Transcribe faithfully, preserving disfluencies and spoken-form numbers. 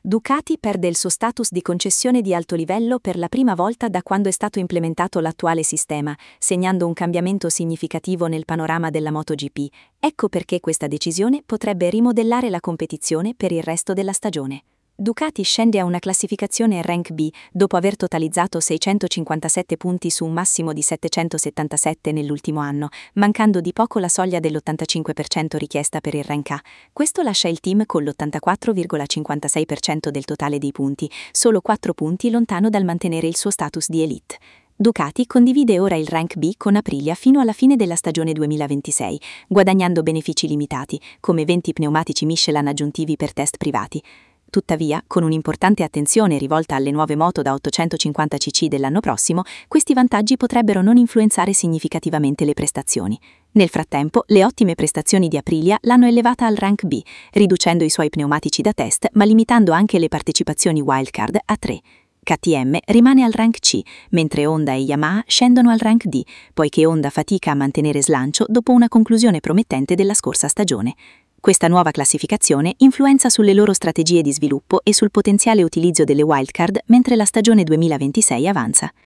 Ducati perde il suo status di concessione di alto livello per la prima volta da quando è stato implementato l'attuale sistema, segnando un cambiamento significativo nel panorama della MotoGP. Ecco perché questa decisione potrebbe rimodellare la competizione per il resto della stagione. Ducati scende a una classificazione Rank B dopo aver totalizzato seicentocinquantasette punti su un massimo di settecentosettantasette nell'ultimo anno, mancando di poco la soglia dell'ottantacinque per cento richiesta per il Rank A. Questo lascia il team con l'ottantaquattro virgola cinquantasei per cento del totale dei punti, solo quattro punti lontano dal mantenere il suo status di elite. Ducati condivide ora il Rank B con Aprilia fino alla fine della stagione duemilaventisei, guadagnando benefici limitati, come venti pneumatici Michelin aggiuntivi per test privati. Tuttavia, con un'importante attenzione rivolta alle nuove moto da ottocentocinquanta cc dell'anno prossimo, questi vantaggi potrebbero non influenzare significativamente le prestazioni. Nel frattempo, le ottime prestazioni di Aprilia l'hanno elevata al Rank B, riducendo i suoi pneumatici da test ma limitando anche le partecipazioni wildcard a tre. K T M rimane al Rank C, mentre Honda e Yamaha scendono al Rank D, poiché Honda fatica a mantenere slancio dopo una conclusione promettente della scorsa stagione. Questa nuova classificazione influenza sulle loro strategie di sviluppo e sul potenziale utilizzo delle wildcard mentre la stagione duemilaventisei avanza.